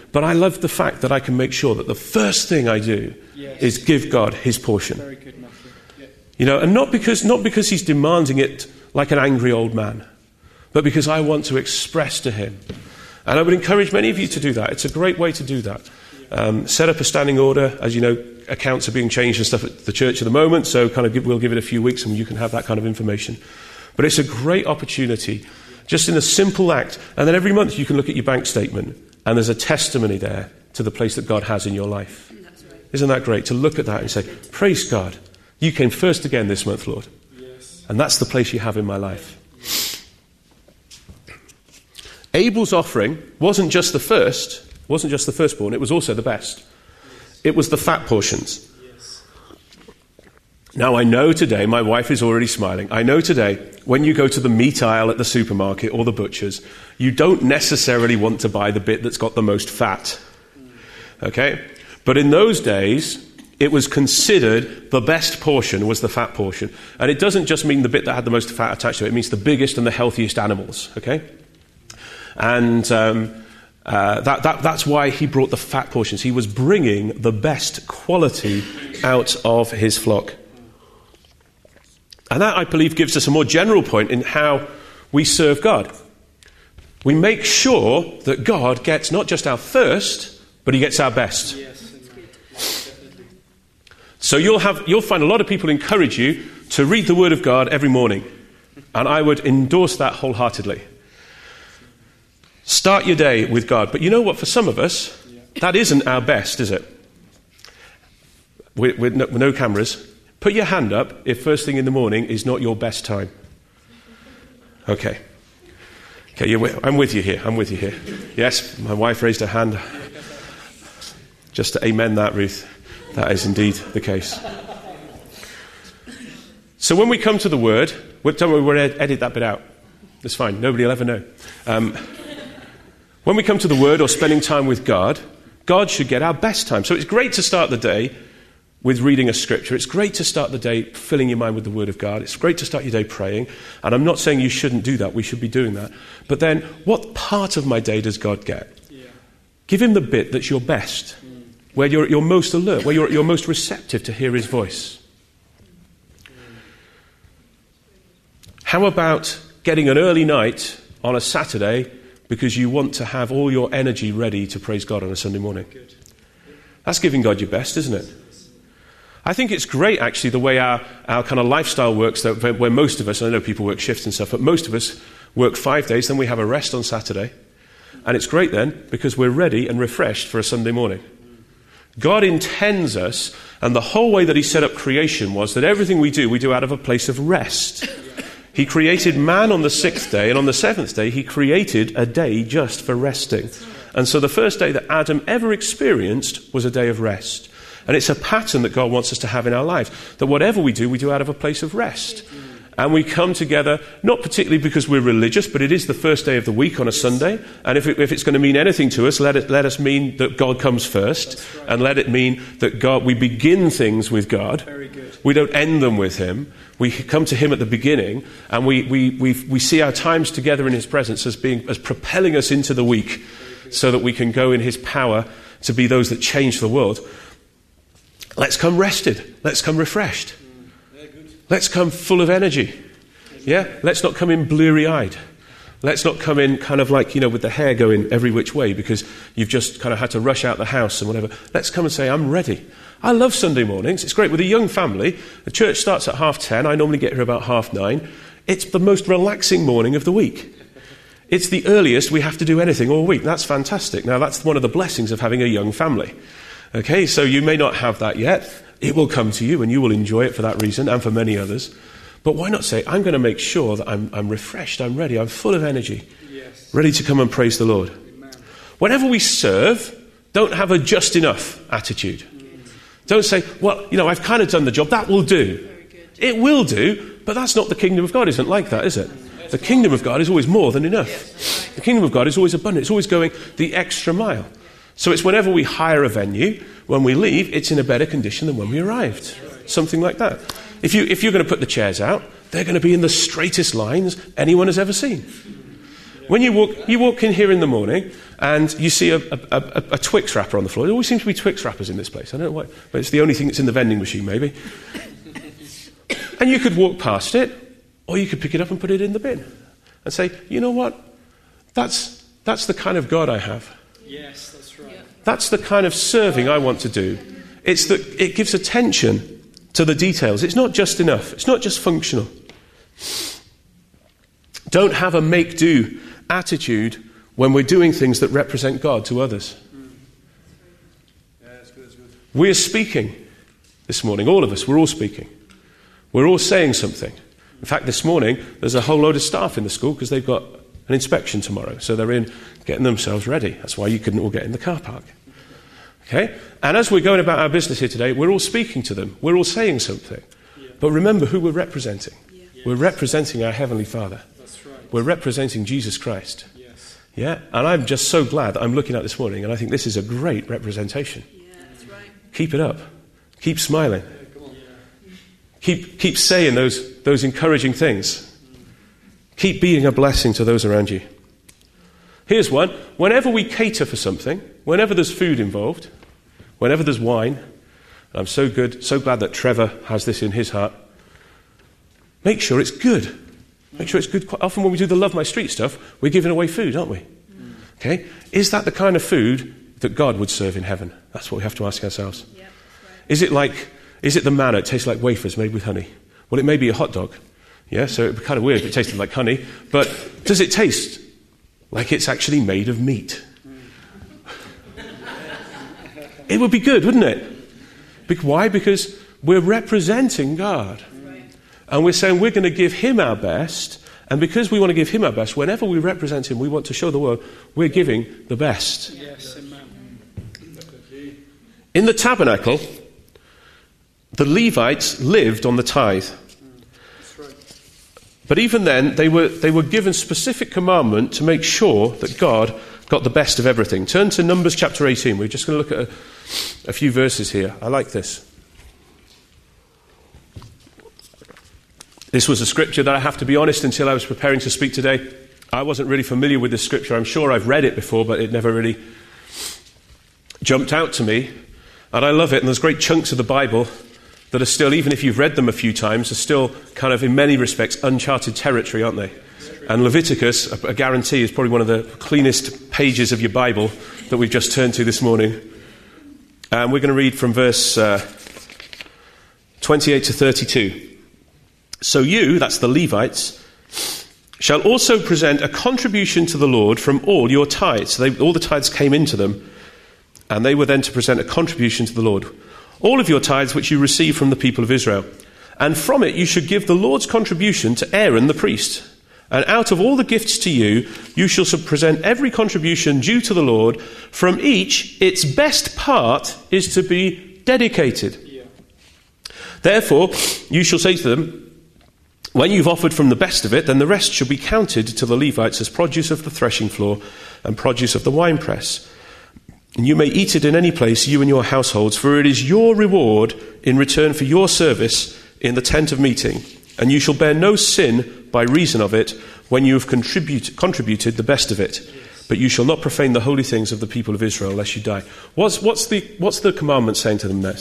But I love the fact that I can make sure that the first thing I do yes. is give God his portion. Very good, Matthew. Yeah. You know, and not because not because he's demanding it like an angry old man, but because I want to express to him. And I would encourage many of you to do that. It's a great way to do that. Um, set up a standing order. As you know, accounts are being changed and stuff at the church at the moment, so kind of give, we'll give it a few weeks and you can have that kind of information. But it's a great opportunity, just in a simple act. And then every month you can look at your bank statement and there's a testimony there to the place that God has in your life. That's right. Isn't that great to look at that and say, praise God, you came first again this month, Lord. Yes. And that's the place you have in my life. Abel's offering wasn't just the first, wasn't just the firstborn, it was also the best. Yes. It was the fat portions. Yes. Now I know today, my wife is already smiling, I know today when you go to the meat aisle at the supermarket or the butcher's, you don't necessarily want to buy the bit that's got the most fat. Okay? But in those days, it was considered the best portion was the fat portion. And it doesn't just mean the bit that had the most fat attached to it, it means the biggest and the healthiest animals. Okay? And um, uh, that, that, that's why he brought the fat portions. He was bringing the best quality out of his flock. And that, I believe, gives us a more general point in how we serve God. We make sure that God gets not just our first, but he gets our best. Yes. Yes, definitely. So you'll have you'll find a lot of people encourage you to read the Word of God every morning. And I would endorse that wholeheartedly. Start your day with God. But you know what? For some of us, Yeah. that isn't our best, is it? With, with, no, with no cameras. Put your hand up if first thing in the morning is not your best time. Okay. Okay, you're with, I'm with you here. I'm with you here. Yes, my wife raised her hand. Just to amen that, Ruth. That is indeed the case. So when we come to the Word, we'll, don't worry, we'll ed- edit that bit out. That's fine. Nobody will ever know. Um, when we come to the Word or spending time with God, God should get our best time. So it's great to start the day with reading a scripture. It's great to start the day filling your mind with the Word of God. It's great to start your day praying. And I'm not saying you shouldn't do that. We should be doing that. But then, what part of my day does God get? Yeah. Give him the bit that's your best, mm. where you're, you're most alert, where you're, you're most receptive to hear his voice. Mm. How about getting an early night on a Saturday because you want to have all your energy ready to praise God on a Sunday morning? Good. That's giving God your best, isn't it? I think it's great, actually, the way our, our kind of lifestyle works, that where most of us, I know people work shifts and stuff, but most of us work five days, then we have a rest on Saturday. And it's great then, because we're ready and refreshed for a Sunday morning. God intends us, and the whole way that he set up creation was that everything we do, we do out of a place of rest. He created man on the sixth day, and on the seventh day, he created a day just for resting. And so the first day that Adam ever experienced was a day of rest. And it's a pattern that God wants us to have in our lives, that whatever we do, we do out of a place of rest. And we come together, not particularly because we're religious, but it is the first day of the week on a Sunday. And if, it, if it's going to mean anything to us, let it let us mean that God comes first. Right. And let it mean that God, we begin things with God. Very good. We don't end them with him. We come to him at the beginning, and we, we, we, we see our times together in his presence as being as propelling us into the week, so that we can go in his power to be those that change the world. Let's come rested. Let's come refreshed. Let's come full of energy. Yeah? Let's not come in bleary-eyed. Let's not come in kind of like, you know, with the hair going every which way because you've just kind of had to rush out the house and whatever. Let's come and say, I'm ready. I love Sunday mornings. It's great with a young family. The church starts at half ten. I normally get here about half nine. It's the most relaxing morning of the week. It's the earliest we have to do anything all week. That's fantastic. Now, that's one of the blessings of having a young family. Okay, so you may not have that yet. It will come to you and you will enjoy it for that reason and for many others. But why not say, I'm going to make sure that I'm, I'm refreshed, I'm ready, I'm full of energy, Yes. ready to come and praise the Lord. Amen. Whenever we serve, don't have a just enough attitude. Mm. Don't say, well, you know, I've kind of done the job, that will do. It will do, but that's not the kingdom of God. Isn't like that, is it? The kingdom of God is always more than enough. The kingdom of God is always abundant. It's always going the extra mile. So it's whenever we hire a venue, when we leave, it's in a better condition than when we arrived. Something like that. If, you, if you're going to put the chairs out, they're going to be in the straightest lines anyone has ever seen. When you walk, you walk in here in the morning and you see a, a, a, a Twix wrapper on the floor. There always seems to be Twix wrappers in this place. I don't know why, but it's the only thing that's in the vending machine, maybe. And you could walk past it, or you could pick it up and put it in the bin and say, you know what? That's, that's the kind of God I have. Yes, that's right. That's the kind of serving I want to do. It's that it gives attention to the details. It's not just enough. It's not just functional. Don't have a make-do attitude when we're doing things that represent God to others. Mm. Yeah, that's good, that's good. We're speaking this morning. All of us, we're all speaking. We're all saying something. In fact, this morning, there's a whole load of staff in the school because they've got an inspection tomorrow. So they're in getting themselves ready. That's why you couldn't all get in the car park. Okay? And as we're going about our business here today, we're all speaking to them. We're all saying something. Yeah. But remember who we're representing. Yeah. We're representing our Heavenly Father. That's right. We're representing Jesus Christ. Yes. Yeah? And I'm just so glad that I'm looking at this morning, and I think this is a great representation. Yeah, that's right. Keep it up. Keep smiling. Yeah, come on. Yeah. Keep, keep saying those, those encouraging things. Keep being a blessing to those around you. Here's one. Whenever we cater for something, whenever there's food involved, whenever there's wine, and I'm so good, so glad that Trevor has this in his heart, make sure it's good. Make sure it's good. Quite often when we do the Love My Street stuff, we're giving away food, aren't we? Mm. Okay? Is that the kind of food that God would serve in heaven? That's what we have to ask ourselves. Yeah, right. Is it like, is it the manna? It tastes like wafers made with honey. Well, it may be a hot dog. Yeah, so it'd be kind of weird if it tasted like honey. But does it taste like it's actually made of meat? It would be good, wouldn't it? Be- why? Because we're representing God. Right. And we're saying we're going to give him our best. And because we want to give him our best, whenever we represent him, we want to show the world we're giving the best. Yes, amen. In the tabernacle, the Levites lived on the tithe. That's right. But even then, they were, they were given specific commandment to make sure that God got the best of everything. Turn to Numbers chapter eighteen. We're just going to look at a, a few verses here. I like this. This was a scripture that I have to be honest, until I was preparing to speak today, I wasn't really familiar with this scripture. I'm sure I've read it before, but it never really jumped out to me. And I love it. And there's great chunks of the Bible that are still, even if you've read them a few times, are still kind of in many respects uncharted territory, aren't they? And Leviticus, I guarantee, is probably one of the cleanest pages of your Bible that we've just turned to this morning. And we're going to read from verse uh, twenty-eight to thirty-two. So you, that's the Levites, shall also present a contribution to the Lord from all your tithes. So they, all the tithes came into them, and they were then to present a contribution to the Lord. All of your tithes which you receive from the people of Israel. And from it you should give the Lord's contribution to Aaron the priest. And out of all the gifts to you, you shall present every contribution due to the Lord. From each, its best part is to be dedicated. Yeah. Therefore, you shall say to them, when you've offered from the best of it, then the rest shall be counted to the Levites as produce of the threshing floor and produce of the winepress. And you may eat it in any place, you and your households, for it is your reward in return for your service in the tent of meeting. And you shall bear no sin by reason of it when you have contribute, contributed the best of it. But you shall not profane the holy things of the people of Israel, lest you die. What's, what's, the, what's the commandment saying to them there?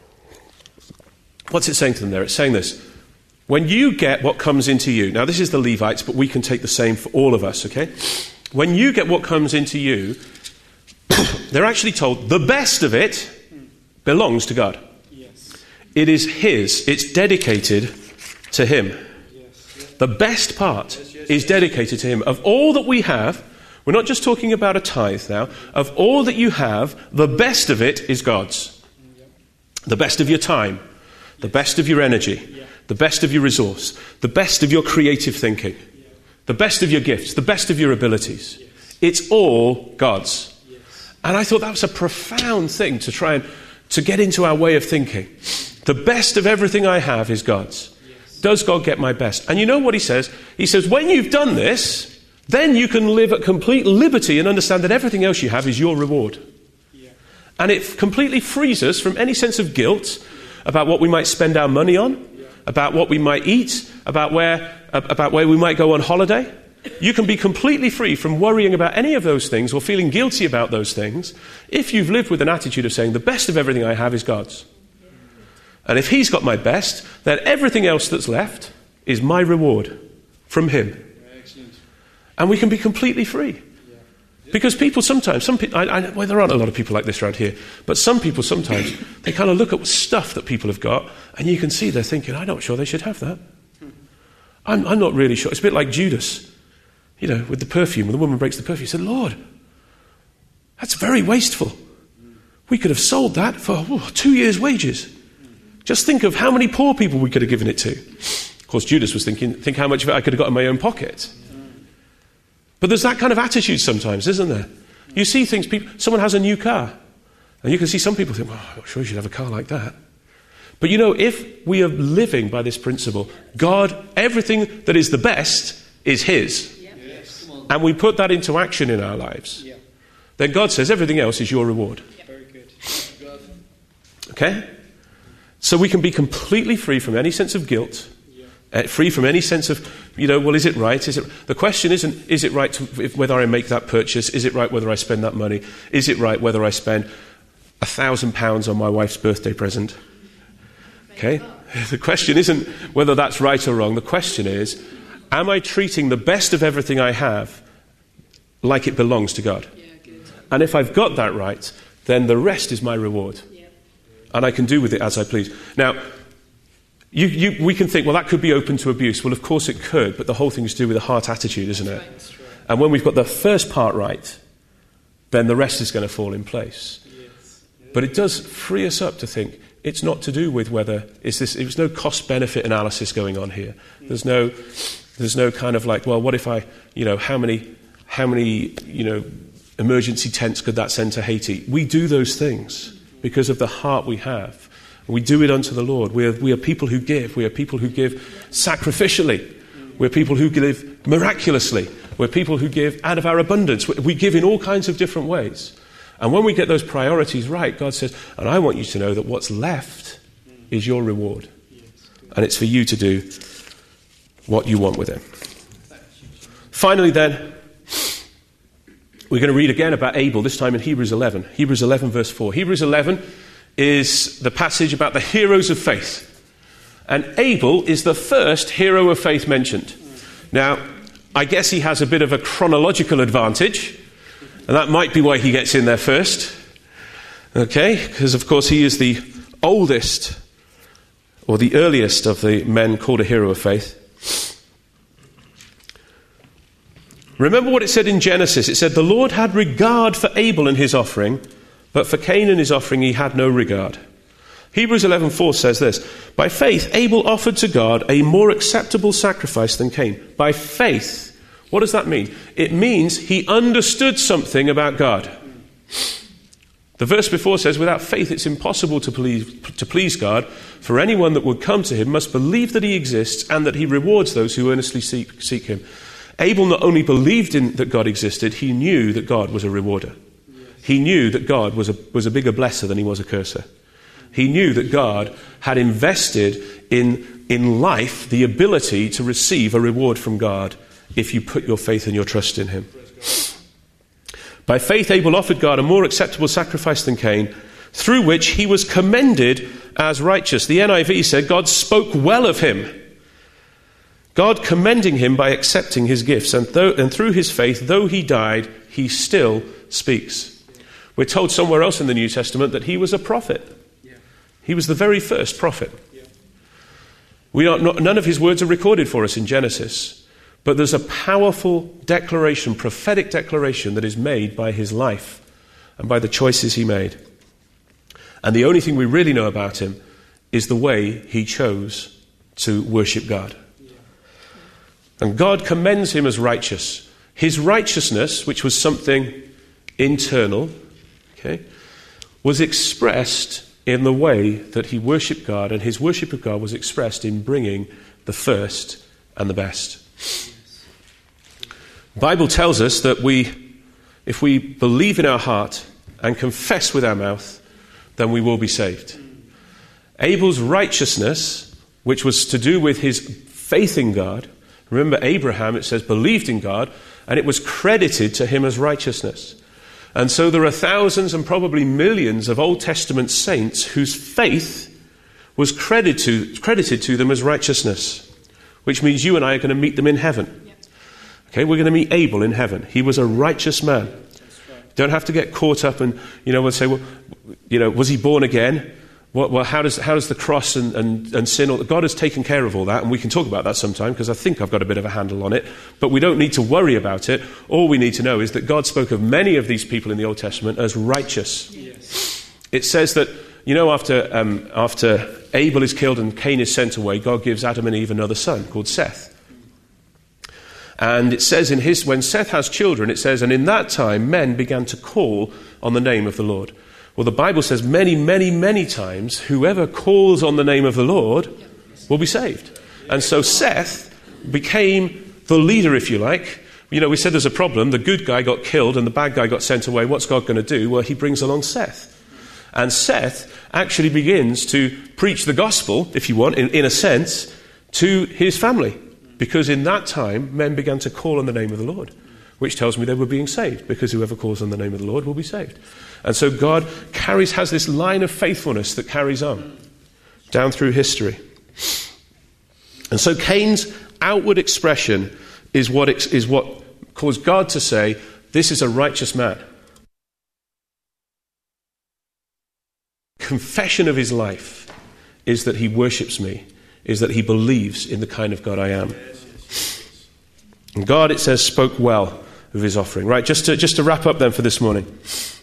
What's it saying to them there? It's saying this. When you get what comes into you, now this is the Levites, but we can take the same for all of us, okay? When you get what comes into you, they're actually told the best of it belongs to God. Yes. It is his. It's dedicated to him. Yes. Yes. The best part Yes, yes, is yes. dedicated to him. Of all that we have, we're not just talking about a tithe now. Of all that you have, the best of it is God's. Yep. The best of your time, the best of your energy, Yeah. the best of your resource, the best of your creative thinking, Yeah. the best of your gifts, the best of your abilities. Yes. It's all God's. Yes. And I thought that was a profound thing to try and to get into our way of thinking. The best of everything I have is God's. Yes. Does God get my best? And you know what he says? He says, when you've done this, then you can live at complete liberty and understand that everything else you have is your reward. Yeah. And it completely frees us from any sense of guilt about what we might spend our money on, Yeah. about what we might eat, about where, about where we might go on holiday. You can be completely free from worrying about any of those things or feeling guilty about those things if you've lived with an attitude of saying, the best of everything I have is God's. And if he's got my best, then everything else that's left is my reward from him. Excellent. And we can be completely free. Because people sometimes, some people, I, I, well, there aren't a lot of people like this around here, but some people sometimes, they kind of look at stuff that people have got, and you can see they're thinking, I'm not sure they should have that. I'm, I'm not really sure. It's a bit like Judas, you know, with the perfume. When the woman breaks the perfume, he said, Lord, that's very wasteful. We could have sold that for oh, two years' wages. Just think of how many poor people we could have given it to. Of course, Judas was thinking, think how much of it I could have got in my own pocket. But there's that kind of attitude sometimes, isn't there? You see things, people, someone has a new car, and you can see some people think, well, I'm not sure you should have a car like that. But you know, if we are living by this principle, God, everything that is the best is his. Yes. And we put that into action in our lives. Yeah. Then God says everything else is your reward. Very good. God. Okay? So we can be completely free from any sense of guilt. Uh, free from any sense of, you know, well, is it right? Is it? The question isn't, is it right to, if, whether I make that purchase? Is it right whether I spend that money? Is it right whether I spend a thousand pounds on my wife's birthday present? Okay? The question isn't whether that's right or wrong. The question is, am I treating the best of everything I have like it belongs to God? Yeah, good. And if I've got that right, then the rest is my reward. Yeah. And I can do with it as I please. Now, You, you, we can think, well, that could be open to abuse. Well, of course it could, but the whole thing is to do with the heart attitude, isn't it? That's right. And when we've got the first part right, then the rest is going to fall in place. Yes. But it does free us up to think it's not to do with whether is this. There's no cost-benefit analysis going on here. There's no, there's no kind of like, well, what if I, you know, how many, how many, you know, emergency tents could that send to Haiti? We do those things because of the heart we have. We do it unto the Lord. We are, we are people who give. We are people who give sacrificially. We're people who give miraculously. We're people who give out of our abundance. We give in all kinds of different ways. And when we get those priorities right, God says, and I want you to know that what's left is your reward. And it's for you to do what you want with it. Finally then, we're going to read again about Abel, this time in Hebrews eleven. Hebrews eleven verse four. Hebrews eleven is the passage about the heroes of faith. And Abel is the first hero of faith mentioned. Now, I guess he has a bit of a chronological advantage, and that might be why he gets in there first. Okay, because of course he is the oldest, or the earliest of the men called a hero of faith. Remember what it said in Genesis. It said, the Lord had regard for Abel and his offering, but for Cain and his offering he had no regard. Hebrews eleven four says this, by faith Abel offered to God a more acceptable sacrifice than Cain. By faith, what does that mean? It means he understood something about God. The verse before says, without faith it's impossible to please, to please God, for anyone that would come to him must believe that he exists and that he rewards those who earnestly seek, seek him. Abel not only believed in that God existed, he knew that God was a rewarder. He knew that God was a, was a bigger blesser than he was a curser. He knew that God had invested in, in life the ability to receive a reward from God if you put your faith and your trust in him. By faith Abel offered God a more acceptable sacrifice than Cain, through which he was commended as righteous. The N I V said God spoke well of him. God commending him by accepting his gifts, and, though, and through his faith, though he died, he still speaks. We're told somewhere else in the New Testament that he was a prophet. Yeah. He was the very first prophet. Yeah. We are not, none of his words are recorded for us in Genesis, but there's a powerful declaration, prophetic declaration that is made by his life and by the choices he made. And the only thing we really know about him is the way he chose to worship God. And God commends him as righteous. His righteousness, which was something internal, okay, was expressed in the way that he worshipped God, and his worship of God was expressed in bringing the first and the best. The Bible tells us that we, if we believe in our heart and confess with our mouth, then we will be saved. Abel's righteousness, which was to do with his faith in God, Remember, Abraham, it says, believed in God, and it was credited to him as righteousness. And so there are thousands and probably millions of Old Testament saints whose faith was credited to, credited to them as righteousness, which means you and I are going to meet them in heaven. Okay, we're going to meet Abel in heaven. He was a righteous man. Don't have to get caught up and, you know, we'll say, well, you know, was he born again? Well, well how does how does the cross and, and, and sin, all, God has taken care of all that, and we can talk about that sometime because I think I've got a bit of a handle on it, but we don't need to worry about it. All we need to know is that God spoke of many of these people in the Old Testament as righteous. Yes. It says that, you know, after um, after Abel is killed and Cain is sent away, God gives Adam and Eve another son called Seth. And it says in his, when Seth has children, it says, and in that time men began to call on the name of the Lord. Well, the Bible says many, many, many times, whoever calls on the name of the Lord will be saved. And so Seth became the leader, if you like. You know, we said there's a problem. The good guy got killed and the bad guy got sent away. What's God going to do? Well, he brings along Seth. And Seth actually begins to preach the gospel, if you want, in, in a sense, to his family. Because in that time, men began to call on the name of the Lord, which tells me they were being saved, because whoever calls on the name of the Lord will be saved. And so God carries, has this line of faithfulness that carries on down through history. And so Cain's outward expression is what, is what caused God to say, this is a righteous man. Confession of his life is that he worships me, is that he believes in the kind of God I am. And God, it says, spoke well of his offering. Right, just to, just to wrap up then for this morning.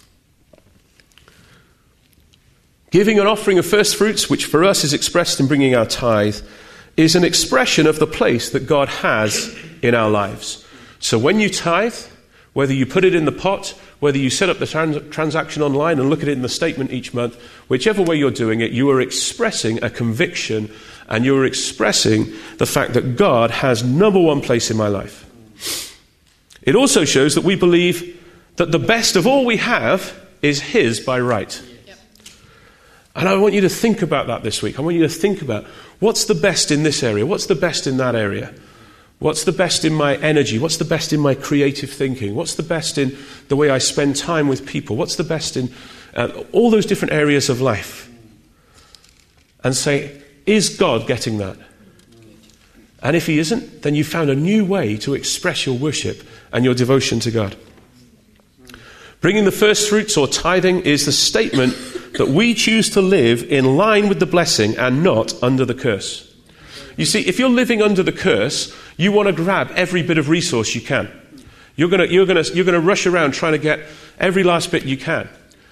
Giving an offering of first fruits, which for us is expressed in bringing our tithe, is an expression of the place that God has in our lives. So when you tithe, whether you put it in the pot, whether you set up the trans- transaction online and look at it in the statement each month, whichever way you're doing it, you are expressing a conviction and you're expressing the fact that God has number one place in my life. It also shows that we believe that the best of all we have is his by right. Yep. And I want you to think about that this week. I want you to think about what's the best in this area? What's the best in that area? What's the best in my energy? What's the best in my creative thinking? What's the best in the way I spend time with people? What's the best in uh, all those different areas of life? And say, is God getting that? And if he isn't, then you found a new way to express your worship and your devotion to God. Bringing the first fruits or tithing is the statement that we choose to live in line with the blessing and not under the curse. You see, if you're living under the curse, you want to grab every bit of resource you can. You're going to, you're going to, you're going to rush around trying to get every last bit you can.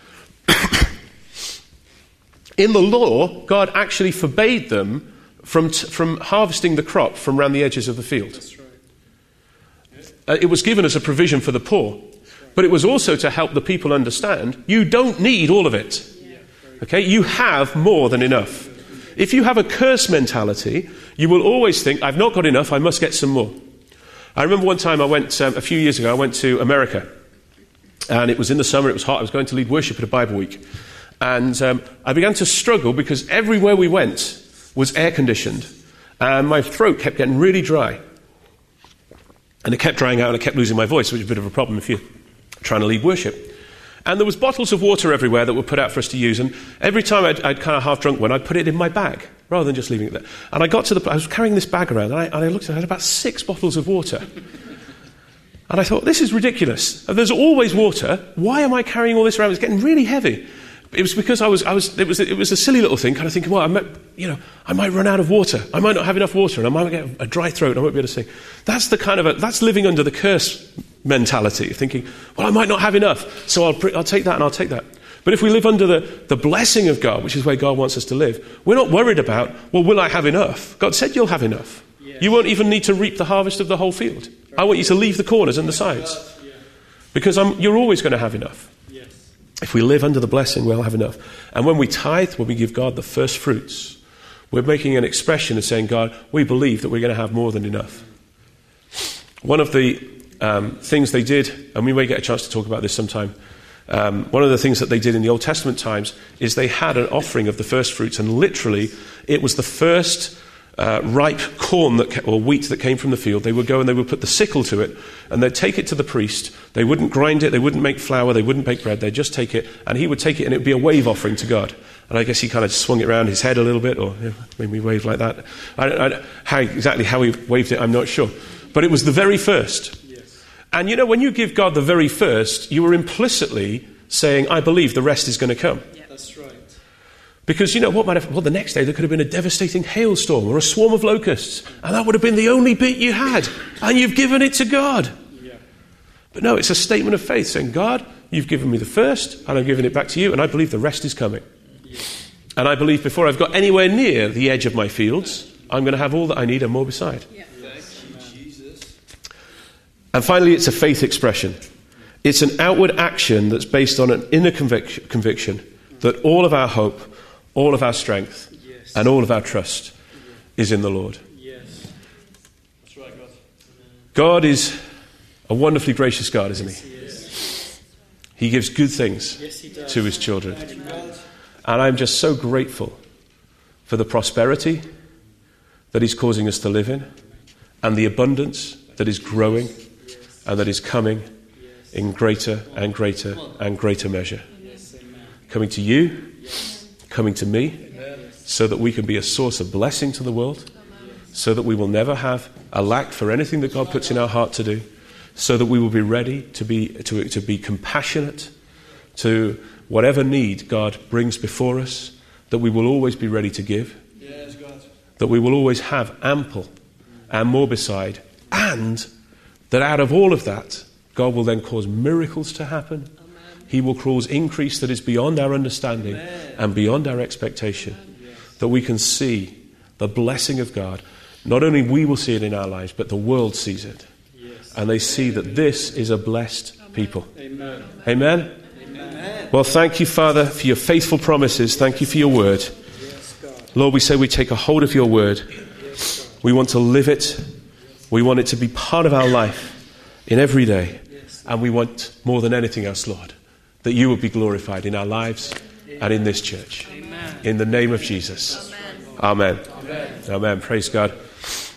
In the law, God actually forbade them from, t- from harvesting the crop from around the edges of the field. That's right. Yeah. Uh, it was given as a provision for the poor. But it was also to help the people understand, you don't need all of it. Yeah. Okay, you have more than enough. If you have a curse mentality, you will always think, I've not got enough, I must get some more. I remember one time I went, um, a few years ago, I went to America. And it was in the summer, it was hot, I was going to lead worship at a Bible week. And um, I began to struggle because everywhere we went was air-conditioned. And my throat kept getting really dry. And it kept drying out and I kept losing my voice, which is a bit of a problem if you're trying to lead worship. And there was bottles of water everywhere that were put out for us to use. And every time I'd, I'd kind of half drunk one, I'd put it in my bag rather than just leaving it there. And I got to the, I was carrying this bag around and I, and I looked at it, I had about six bottles of water. And I thought, this is ridiculous. There's always water. Why am I carrying all this around? It's getting really heavy. It was because I was, I was, it was, it was a silly little thing, kind of thinking, well, I might, you know, I might run out of water. I might not have enough water, and I might get a dry throat, and I won't be able to sing. That's the kind of a, that's living under the curse mentality, thinking, well, I might not have enough, so I'll, I'll take that and I'll take that. But if we live under the, the blessing of God, which is where God wants us to live, we're not worried about, well, will I have enough? God said you'll have enough. Yes. You won't even need to reap the harvest of the whole field. I want you to leave the corners and the sides, because I'm, you're always going to have enough. If we live under the blessing, we'll have enough. And when we tithe, when we give God the first fruits, we're making an expression of saying, God, we believe that we're going to have more than enough. One of the um, things they did, and we may get a chance to talk about this sometime, um, one of the things that they did in the Old Testament times is they had an offering of the first fruits, and literally it was the first uh, ripe corn that ca- or wheat that came from the field, they would go and they would put the sickle to it, and they'd take it to the priest. They wouldn't grind it, they wouldn't make flour, they wouldn't bake bread, they'd just take it, and he would take it, and it would be a wave offering to God. And I guess he kind of swung it around his head a little bit, or you know, made me wave like that. I don't, I don't, how, exactly how he waved it, I'm not sure. But it was the very first. Yes. And you know, when you give God the very first, you are implicitly saying, I believe the rest is going to come. Yeah. That's right. Because, you know, what might have, well, the next day there could have been a devastating hailstorm or a swarm of locusts, and that would have been the only bit you had, and you've given it to God. Yeah. But no, it's a statement of faith saying, God, you've given me the first, and I'm giving it back to you, and I believe the rest is coming. Yeah. And I believe before I've got anywhere near the edge of my fields, I'm going to have all that I need and more beside. Yeah. Thank you, Jesus. And finally, it's a faith expression. It's an outward action that's based on an inner convic- conviction that all of our hope, all of our strength, Yes. and all of our trust is in the Lord. Yes. That's right, God. God is a wonderfully gracious God, isn't he? Yes. He gives good things Yes, he does. to his children. Thank you, God. And I'm just so grateful for the prosperity that he's causing us to live in, and the abundance that is growing and that is coming in greater and greater and greater measure. Yes, amen. Coming to you, Yes. coming to me, Amen. so that we can be a source of blessing to the world, so that we will never have a lack for anything that God puts in our heart to do, so that we will be ready to be to, to be compassionate to whatever need God brings before us, that we will always be ready to give, Yes, God. that we will always have ample and more beside, and that out of all of that, God will then cause miracles to happen. He will cause increase that is beyond our understanding Amen. and beyond our expectation, that we can see the blessing of God. Not only we will see it in our lives, but the world sees it. Yes. And they see that this is a blessed people. Amen. Amen? Amen. Well, thank you, Father, for your faithful promises. Thank you for your word. Yes, God. Lord, we say we take a hold of your word. Yes, God. We want to live it. We want it to be part of our life in every day. Yes. And we want more than anything else, Lord, that you would be glorified in our lives and in this church. Amen. In the name of Jesus. Amen. Amen. Amen. Amen. Praise God.